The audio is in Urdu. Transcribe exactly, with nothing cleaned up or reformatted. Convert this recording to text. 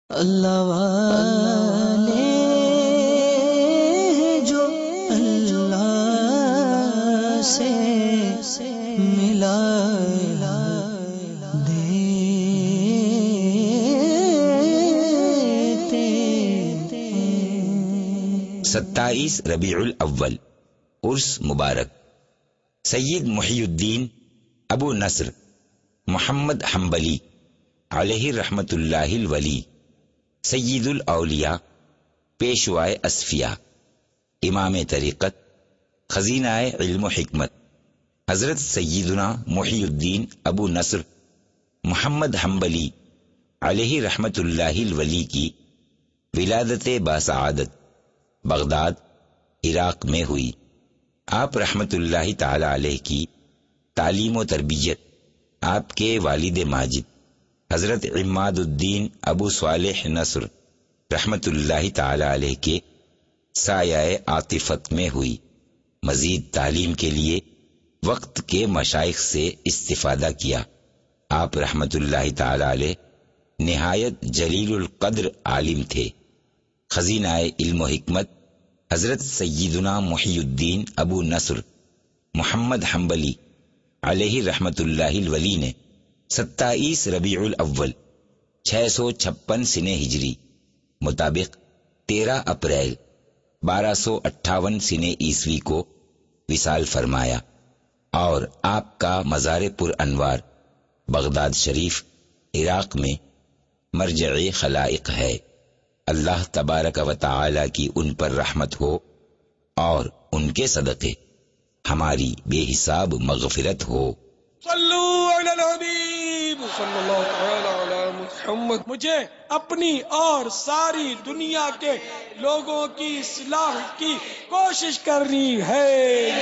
اللہ والے جو اللہ سے ملا ستائیس ربیع الاول عرس مبارک. سید محی الدین ابو نصر محمد حنبلی علیہ رحمت اللہ الولی، سید الاولیاء، پیشوائے اصفیاء، امام طریقت، خزینہ علم و حکمت، حضرت سیدنا محی الدین ابو نصر محمد حنبلی علیہ رحمت اللہ الولی کی ولادت باسعادت بغداد عراق میں ہوئی. آپ رحمت اللہ تعالی علیہ کی تعلیم و تربیت آپ کے والد ماجد حضرت عماد الدین ابو صالح نصر رحمت اللہ تعالی علیہ کے سایہ عاطفت میں ہوئی. مزید تعلیم کے لیے وقت کے مشائخ سے استفادہ کیا. آپ رحمت اللہ تعالی علیہ نہایت جلیل القدر عالم تھے. خزینہ علم و حکمت حضرت سیدنا محی الدین ابو نصر محمد حنبلی علیہ رحمت اللہ الولی نے ستائیس ربیع الاول چھ سو چھپن سن ہجری مطابق تیرہ اپریل بارہ سو اٹھاون سن عیسوی کو وصال فرمایا، اور آپ کا مزار پر انوار بغداد شریف عراق میں مرجع خلائق ہے. اللہ تبارک و تعالی کی ان پر رحمت ہو اور ان کے صدقے ہماری بے حساب مغفرت ہو. صلو علی الحبیب صلی اللہ تعالی علی محمد. مجھے اپنی اور ساری دنیا کے لوگوں کی اصلاح کی کوشش کرنی ہے.